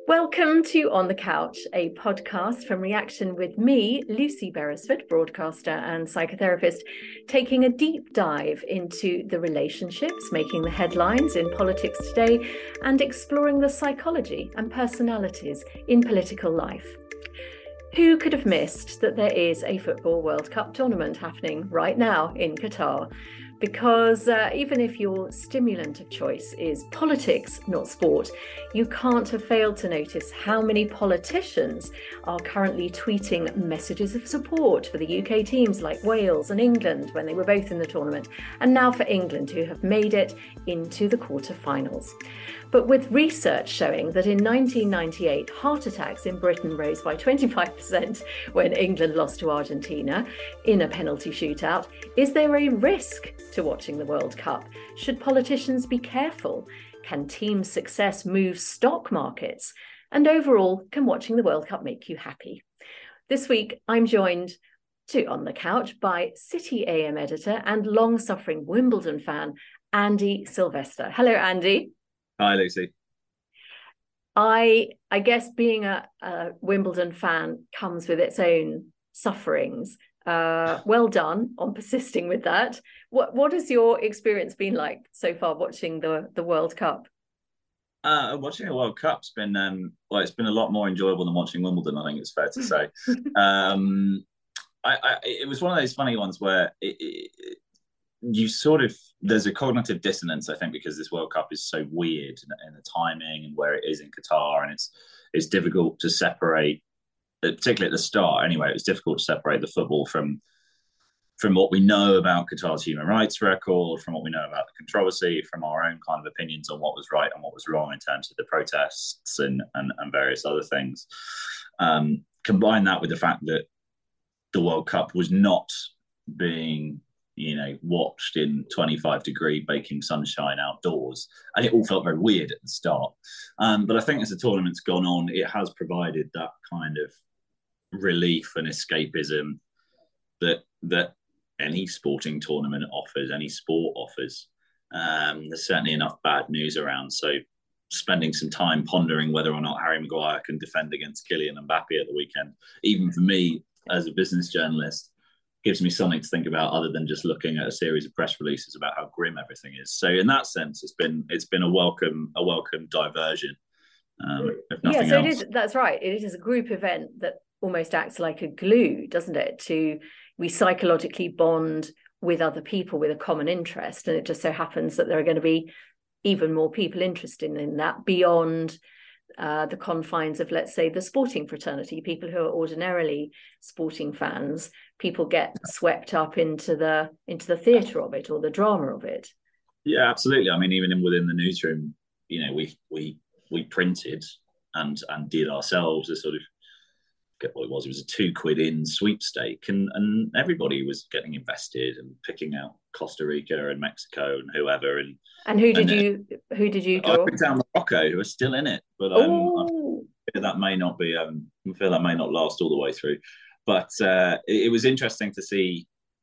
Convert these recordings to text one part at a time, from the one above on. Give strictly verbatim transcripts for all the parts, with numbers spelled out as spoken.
Welcome to On the Couch, a podcast from Reaction with me, Lucy Beresford, broadcaster and psychotherapist, taking a deep dive into the relationships making the headlines in politics today and exploring the psychology and personalities in political life. Who could have missed that there is a Football World Cup tournament happening right now in Qatar? Because uh, even if your stimulant of choice is politics, not sport, you can't have failed to notice how many politicians are currently tweeting messages of support for the U K teams like Wales and England when they were both in the tournament, and now for England, who have made it into the quarterfinals. But with research showing that in nineteen ninety-eight, heart attacks in Britain rose by twenty-five percent when England lost to Argentina in a penalty shootout, is there a risk to watching the World Cup? Should politicians be careful? Can team success move stock markets? And overall, can watching the World Cup make you happy? This week, I'm joined to On the Couch by City A M editor and long-suffering Wimbledon fan, Andy Sylvester. Hello, Andy. Hi, Lucy. I I guess being a, a Wimbledon fan comes with its own sufferings. Uh, well done on persisting with that. What what has your experience been like so far watching the, the World Cup? Uh, watching a World Cup's been um, well, it's been a lot more enjoyable than watching Wimbledon, I think it's fair to say. um, I, I, it was one of those funny ones where it, it, you sort of there's a cognitive dissonance, I think, because this World Cup is so weird in, in the timing and where it is in Qatar, and it's it's difficult to separate. Particularly at the start, anyway, it was difficult to separate the football from from what we know about Qatar's human rights record, from what we know about the controversy, from our own kind of opinions on what was right and what was wrong in terms of the protests and and, and various other things. Um, combine that with the fact that the World Cup was not being, you know, watched in twenty-five degree baking sunshine outdoors, and it all felt very weird at the start. Um, but I think as the tournament's gone on, it has provided that kind of relief and escapism that that any sporting tournament offers, any sport offers. Um, there's certainly enough bad news around, so spending some time pondering whether or not Harry Maguire can defend against Kylian Mbappe at the weekend, even for me as a business journalist, gives me something to think about other than just looking at a series of press releases about how grim everything is. So in that sense, it's been it's been a welcome a welcome diversion. Um, if nothing yeah, so else. it is. That's right. It is a group event that almost acts like a glue, doesn't it? To we psychologically bond with other people with a common interest, and it just so happens that there are going to be even more people interested in that beyond uh, the confines of, let's say, the sporting fraternity. People who are ordinarily sporting fans, people get swept up into the into the theatre of it or the drama of it. Yeah, absolutely. I mean, even in, within the newsroom, you know, we we we printed and and did ourselves a sort of, get what it was. It was a two quid in sweepstake, and and everybody was getting invested and picking out Costa Rica and Mexico and whoever. And and who did and you who did you I draw? picked out Morocco, who are still in it, but um, I feel that may not be. Um, I feel that may not last all the way through. But uh, it, it was interesting to see.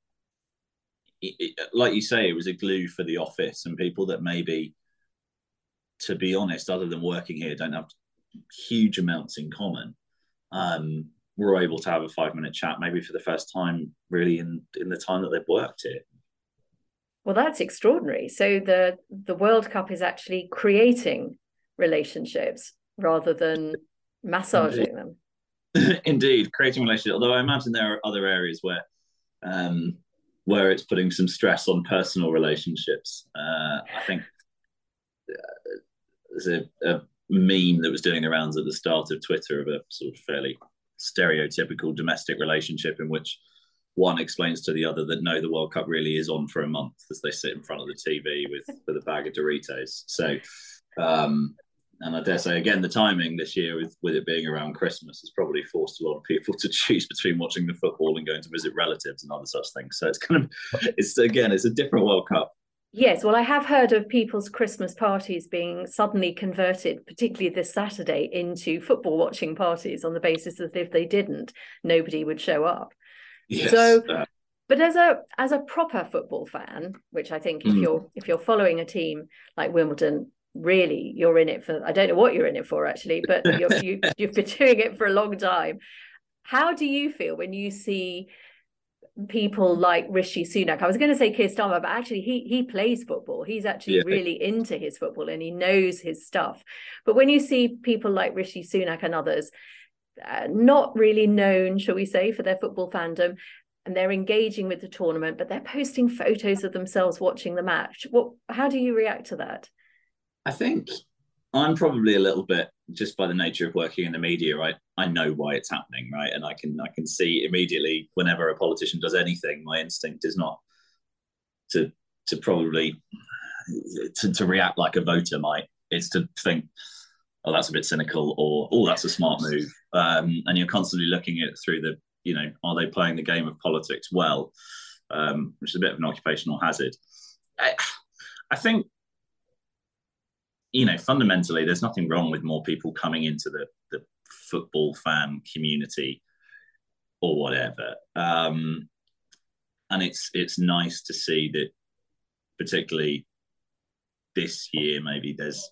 It, it, like you say, it was a glue for the office and people that maybe, to be honest, other than working here, don't have huge amounts in common. Um, we're able to have a five minute chat, maybe for the first time, really, in in the time that they've worked here. Well, that's extraordinary. So the the World Cup is actually creating relationships rather than massaging Indeed. them. Indeed, creating relationships. Although I imagine there are other areas where um, where it's putting some stress on personal relationships. Uh, I think uh, there's a, a meme that was doing the rounds at the start of Twitter of a sort of fairly stereotypical domestic relationship in which one explains to the other that no, the World Cup really is on for a month as they sit in front of the T V with, with a bag of Doritos. So, um, and I dare say, again, the timing this year with, with it being around Christmas has probably forced a lot of people to choose between watching the football and going to visit relatives and other such things. So it's kind of, it's again, it's a different World Cup. Yes, well, I have heard of people's Christmas parties being suddenly converted, particularly this Saturday, into football watching parties on the basis that if they didn't, nobody would show up. Yes. So, uh, but as a as a proper football fan, which I think if mm. you're if you're following a team like Wimbledon, really you're in it for, I don't know what you're in it for actually, but you're, you, you've been doing it for a long time. How do you feel when you see people like Rishi Sunak? I was going to say Keir Starmer, but actually he he plays football. He's actually yeah. really into his football and he knows his stuff. But when you see people like Rishi Sunak and others, uh, not really known, shall we say, for their football fandom, and they're engaging with the tournament, but they're posting photos of themselves watching the match. What? How do you react to that? I think I'm probably a little bit, just by the nature of working in the media, right? I know why it's happening, right? And I can I can see immediately whenever a politician does anything, my instinct is not to to probably to, to react like a voter might. It's to think, oh, that's a bit cynical, or oh, that's a smart move. Um, and you're constantly looking at it through the, you know, are they playing the game of politics well? Um, which is a bit of an occupational hazard. I, I think, you know, fundamentally, there's nothing wrong with more people coming into the, the football fan community or whatever. Um, and it's it's nice to see that, particularly this year, maybe there's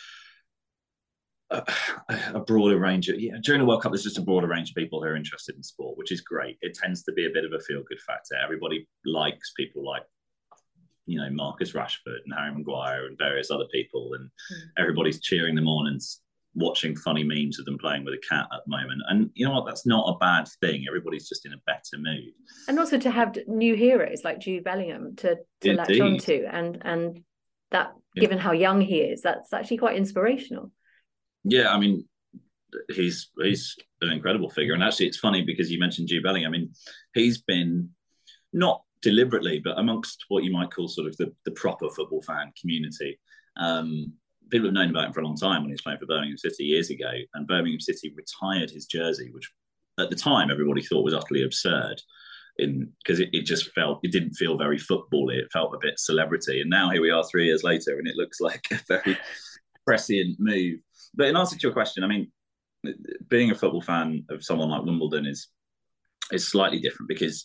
a, a broader range of, yeah, during the World Cup, there's just a broader range of people who are interested in sport, which is great. It tends to be a bit of a feel-good factor. Everybody likes people like, you know, Marcus Rashford and Harry Maguire and various other people, and mm. everybody's cheering them on and watching funny memes of them playing with a cat at the moment. And you know what? That's not a bad thing. Everybody's just in a better mood. And also to have new heroes like Jude Bellingham to, to latch onto, and and that, yeah. given how young he is, that's actually quite inspirational. Yeah, I mean, he's he's an incredible figure. And actually, it's funny because you mentioned Jude Bellingham. I mean, he's been not deliberately, but amongst what you might call sort of the, the proper football fan community. Um, people have known about him for a long time when he was playing for Birmingham City years ago, and Birmingham City retired his jersey, which at the time everybody thought was utterly absurd, in because it, it just felt, it didn't feel very football-y, it felt a bit celebrity. And now here we are three years later and it looks like a very prescient move. But in answer to your question, I mean, being a football fan of someone like Wimbledon is is slightly different because,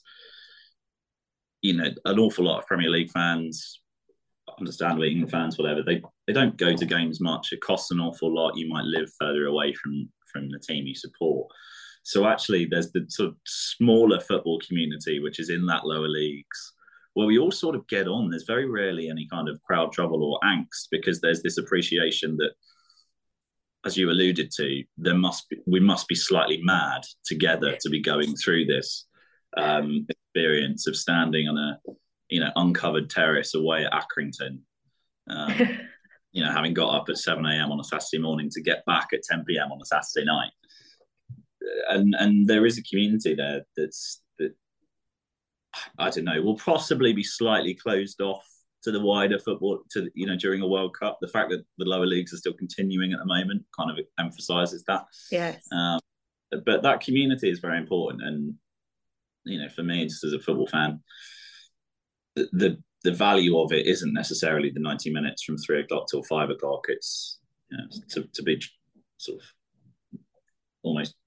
you know, an awful lot of Premier League fans, understandably England fans, whatever, they they don't go to games much. It costs an awful lot. You might live further away from from the team you support. So actually, there's the sort of smaller football community, which is in that lower leagues, where we all sort of get on. There's very rarely any kind of crowd trouble or angst, because there's this appreciation that, as you alluded to, there must be, we must be slightly mad together to be going through this um, experience of standing on a, you know, uncovered terrace away at Accrington, um, you know, having got up at seven a.m. on a Saturday morning to get back at ten p.m. on a Saturday night. And and there is a community there that's, that, I don't know, will possibly be slightly closed off to the wider football, to, you know, during a World Cup. The fact that the lower leagues are still continuing at the moment kind of emphasises that. Yes. Um, but that community is very important. And, you know, for me, just as a football fan, the, the the value of it isn't necessarily the ninety minutes from three o'clock till five o'clock. It's, you know, to, to be sort of almost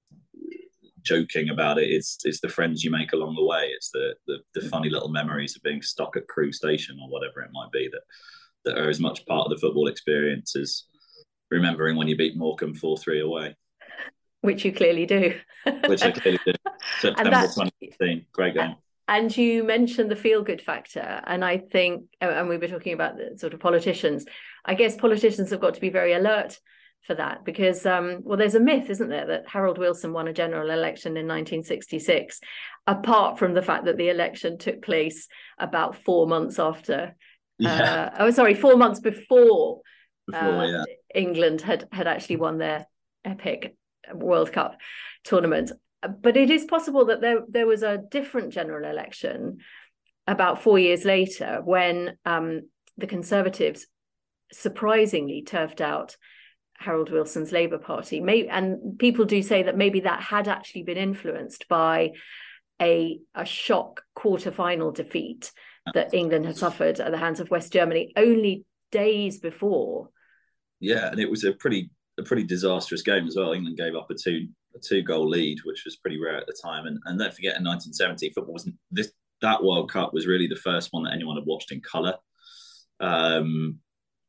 joking about it. It's it's the friends you make along the way. It's the, the the funny little memories of being stuck at Crewe Station or whatever it might be that that are as much part of the football experience as remembering when you beat Morecambe four three away. Which you clearly do. Which I clearly do. September twenty fifteen. Great game. And you mentioned the feel-good factor. And I think, and we were talking about the sort of politicians, I guess politicians have got to be very alert for that, because, um, well, there's a myth, isn't there, that Harold Wilson won a general election in nineteen sixty-six, apart from the fact that the election took place about four months after, yeah. uh, oh, sorry, four months before, before uh, yeah. England had, had actually won their epic World Cup tournament. But it is possible that there, there was a different general election about four years later when um, the Conservatives surprisingly turfed out Harold Wilson's Labour Party. Maybe, and people do say that maybe that had actually been influenced by a, a shock quarter-final defeat that England had suffered at the hands of West Germany only days before. Yeah, and it was a pretty a pretty disastrous game as well. England gave up a two a two goal lead, which was pretty rare at the time. And and don't forget, in nineteen seventy, football wasn't this that World Cup was really the first one that anyone had watched in colour. Um,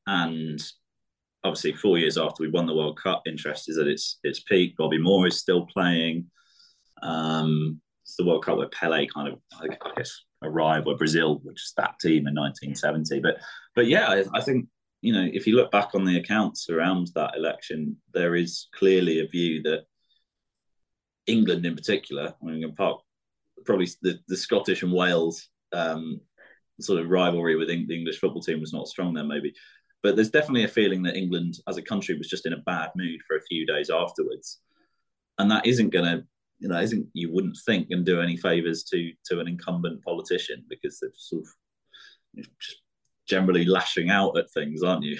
And obviously, four years after we won the World Cup, interest is at its its peak. Bobby Moore is still playing. Um, it's the World Cup where Pele kind of, I guess, arrived, where Brazil, which is that team in nineteen seventy. But but yeah, I, I think, you know, if you look back on the accounts around that election, there is clearly a view that England in particular, I mean, part, probably the, the Scottish and Wales um, sort of rivalry with the English football team was not strong then, maybe. But there's definitely a feeling that England as a country was just in a bad mood for a few days afterwards. And that isn't going to, you know, isn't, you wouldn't think, and do any favours to to an incumbent politician, because they're sort of, you know, just generally lashing out at things, aren't you?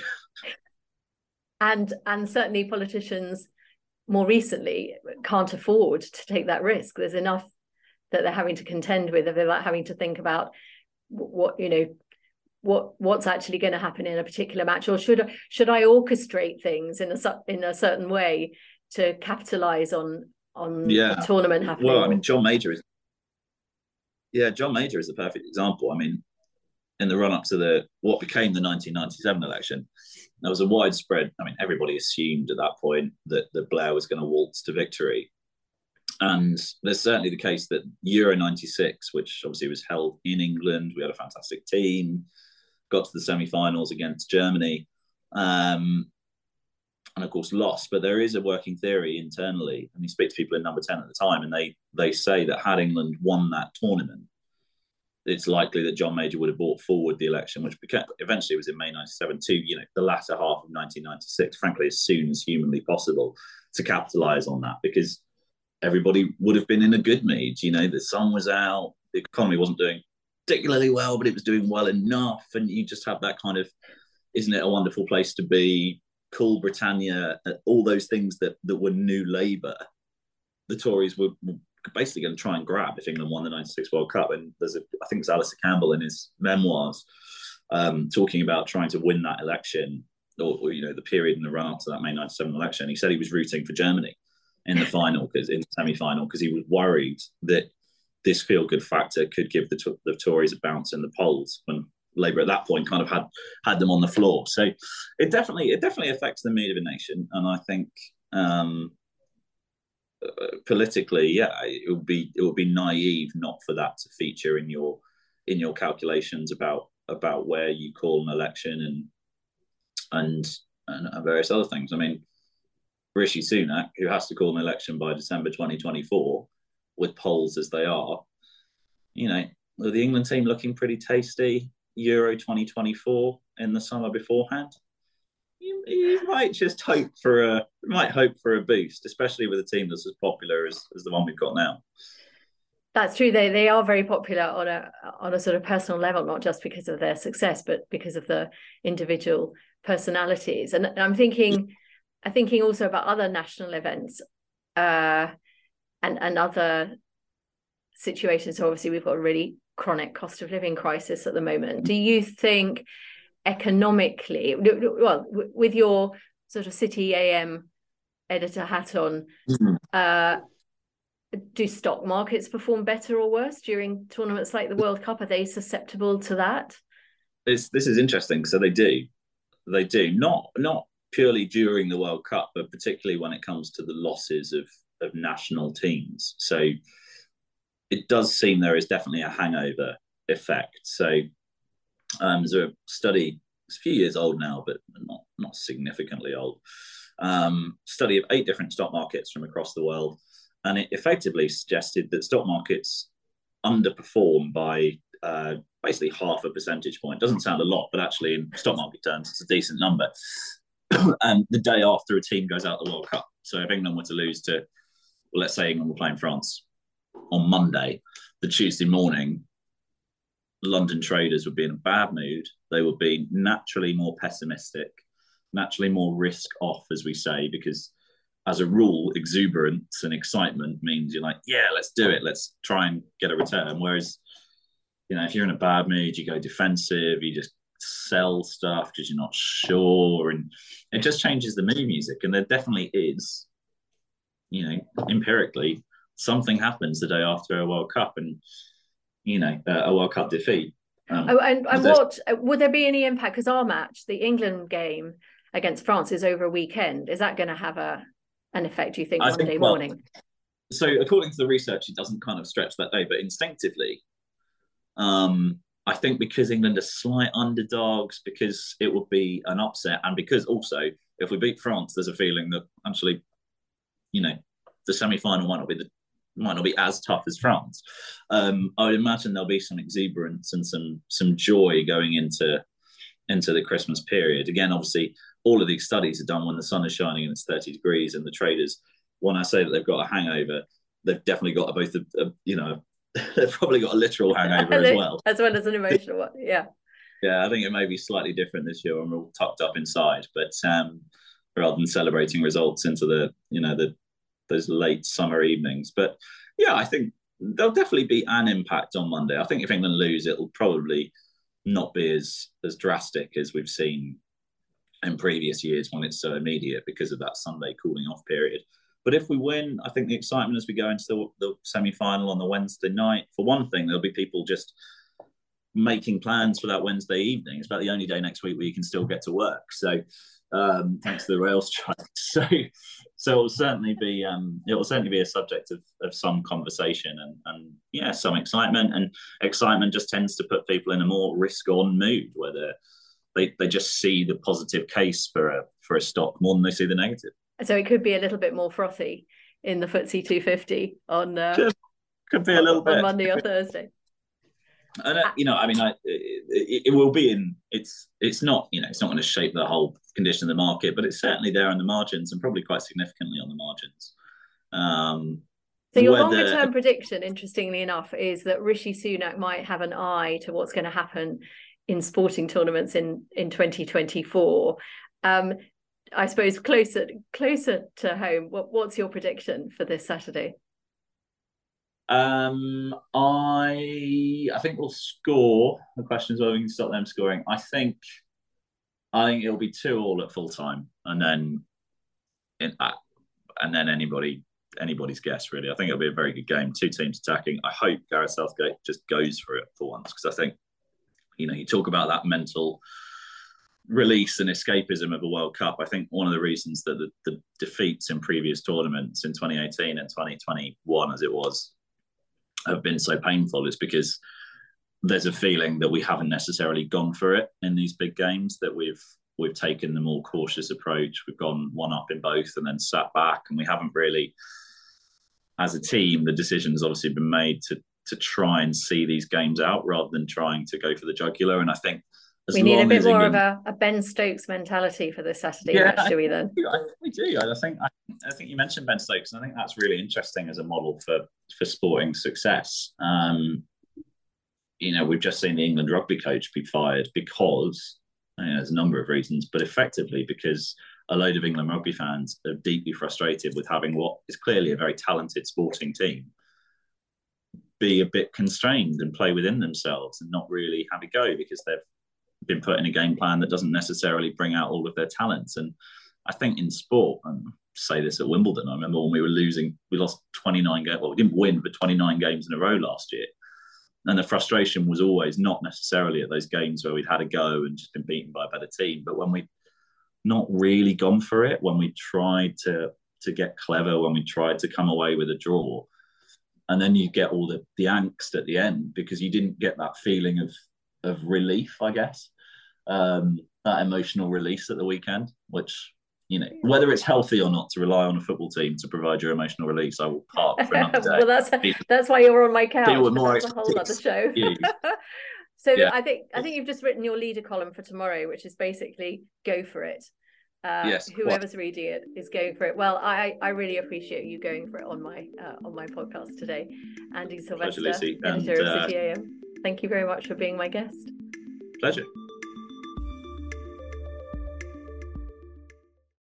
And and certainly politicians more recently can't afford to take that risk. There's enough that they're having to contend with, without having to think about what, you know, what what's actually going to happen in a particular match, or should should I orchestrate things in a in a certain way to capitalize on on yeah. a tournament happening. Well, I mean, John Major is yeah, John Major is the perfect example. I mean, in the run up to the what became the nineteen ninety-seven election, there was a widespread. I mean, everybody assumed at that point that that Blair was going to waltz to victory, and there's certainly the case that Euro ninety-six, which obviously was held in England, we had a fantastic team, got to the semi-finals against Germany, um, and of course lost. But there is a working theory internally, and you speak to people in Number ten at the time, and they they say that had England won that tournament, it's likely that John Major would have brought forward the election, which became, eventually was in May ninety-seven, to, you know, the latter half of nineteen ninety-six, frankly, as soon as humanly possible, to capitalise on that, because everybody would have been in a good mood. You know, the sun was out, the economy wasn't doing particularly well, but it was doing well enough, and you just have that kind of, isn't it a wonderful place to be, cool Britannia, all those things that that were new Labour. The Tories were, were basically going to try and grab if England won the ninety-six World Cup. And there's a, I think it's Alistair Campbell in his memoirs um, talking about trying to win that election, or, or, you know, the period in the run up to that May ninety-seven election. He said he was rooting for Germany in the final, because in the semi-final, because he was worried that this feel-good factor could give the, the Tories a bounce in the polls, when Labour at that point kind of had had them on the floor. So it definitely it definitely affects the mood of a nation, and I think um, politically, yeah, it would be it would be naive not for that to feature in your in your calculations about about where you call an election, and and, and various other things. I mean, Rishi Sunak, who has to call an election by December twenty twenty-four, with polls as they are, you know, with the England team looking pretty tasty, Euro twenty twenty-four in the summer beforehand, you, you might just hope for a might hope for a boost, especially with a team that's as popular as, as the one we've got now. That's true. They they are very popular on a on a sort of personal level, not just because of their success, but because of the individual personalities. And I'm thinking, I'm thinking also about other national events, uh, and and other situations. So obviously, we've got a really chronic cost of living crisis at the moment. Do you think economically, well, with your sort of City A M editor hat on, mm-hmm. uh, do stock markets perform better or worse during tournaments like the World Cup? Are they susceptible to that? It's, this is interesting. So they do, they do not not purely during the World Cup, but particularly when it comes to the losses of of national teams. So it does seem there is definitely a hangover effect. So um, there's a study, it's a few years old now, but not not significantly old. Um, study of eight different stock markets from across the world, and it effectively suggested that stock markets underperform by uh, basically half a percentage point. Doesn't sound a lot, but actually in stock market terms, it's a decent number. And the day after a team goes out the World Cup. So if England were to lose to, well, let's say England were playing France on Monday, the Tuesday morning, London traders would be in a bad mood. They would be naturally more pessimistic, naturally more risk off, as we say, because as a rule, exuberance and excitement means you're like, yeah, let's do it. Let's try and get a return. Whereas, you know, if you're in a bad mood, you go defensive, you just sell stuff because you're not sure. And it just changes the mood music. And there definitely is, you know, empirically, something happens the day after a World Cup and, you know, a World Cup defeat. Um, oh, and and what would there be any impact? Because our match, the England game against France, is over a weekend. Is that going to have a an effect, do you think, I Monday think, well, morning? So according to the research, it doesn't kind of stretch that day, but instinctively, um, I think because England are slight underdogs, because it would be an upset, and because also if we beat France, there's a feeling that actually, you know, the semi-final might not be the might not be as tough as France. Um, I would imagine there'll be some exuberance and some some joy going into into the Christmas period. Again, obviously, all of these studies are done when the sun is shining and it's thirty degrees, and the traders, when I say that they've got a hangover, they've definitely got a, both a, a you know they've probably got a literal hangover as well, as well as an emotional one. Yeah, yeah. I think it may be slightly different this year when we're all tucked up inside, but um, rather than celebrating results into the you know the those late summer evenings. But yeah, I think there'll definitely be an impact on Monday. I think if England lose, it'll probably not be as as drastic as we've seen in previous years when it's so immediate because of that Sunday cooling off period. But if we win, I think the excitement as we go into the, the semi-final on the Wednesday night, for one thing, there'll be people just making plans for that Wednesday evening. It's about the only day next week where you can still get to work. So um, thanks to the rail strike. So so it will certainly be um, it will certainly be a subject of, of some conversation and, and yeah, some excitement. And excitement just tends to put people in a more risk-on mood where they they just see the positive case for a for a stock more than they see the negative. So it could be a little bit more frothy in the F T S E two fifty on uh, could, could be on, a little on bit Monday or Thursday. And uh, you know, I mean, I, it, it will be in. It's it's not you know it's not going to shape the whole condition of the market, but it's certainly there on the margins and probably quite significantly on the margins. Um, so your whether... longer term prediction, interestingly enough, is that Rishi Sunak might have an eye to what's going to happen in sporting tournaments in in twenty twenty-four. Um, I suppose closer closer to home. What what's your prediction for this Saturday? Um, I I think we'll score. The question is whether we can stop them scoring. I think I think it'll be two all at full time, and then in, uh, and then anybody anybody's guess really. I think it'll be a very good game. Two teams attacking. I hope Gareth Southgate just goes for it for once, because I think you know you talk about that mental release and escapism of a World Cup. I think one of the reasons that the, the defeats in previous tournaments in twenty eighteen and twenty twenty-one, as it was, have been so painful is because there's a feeling that we haven't necessarily gone for it in these big games, that we've we've taken the more cautious approach. We've gone one up in both and then sat back, and we haven't really, as a team, the decision has obviously been made to to try and see these games out rather than trying to go for the jugular. And I think as we need a bit more England... of a, a Ben Stokes mentality for the Saturday yeah, match, do we then? I think we do. I think I, I think you mentioned Ben Stokes, and I think that's really interesting as a model for for sporting success. Um, you know, we've just seen the England rugby coach be fired because you know, there's a number of reasons, but effectively because a load of England rugby fans are deeply frustrated with having what is clearly a very talented sporting team be a bit constrained and play within themselves and not really have a go because they've been put in a game plan that doesn't necessarily bring out all of their talents. And I think in sport, and say this at Wimbledon, I remember when we were losing, we lost twenty-nine games, well, we didn't win, but twenty-nine games in a row last year. And the frustration was always not necessarily at those games where we'd had a go and just been beaten by a better team, but when we'd not really gone for it, when we tried to to get clever, when we tried to come away with a draw, and then you get all the, the angst at the end because you didn't get that feeling of of relief, I guess, um, that emotional release at the weekend, which, you know, whether it's healthy or not to rely on a football team to provide your emotional release, I will park for another day. Well, that's that's why you're on my couch. That's a whole other show. So yeah. I think I think you've just written your leader column for tomorrow, which is basically go for it. Uh, yes, whoever's what? reading it is going for it. Well, I I really appreciate you going for it on my uh, on my podcast today, Andy Sylvester, Pleasure, Lucy. editor and, of uh, City A M. Thank you very much for being my guest. Pleasure.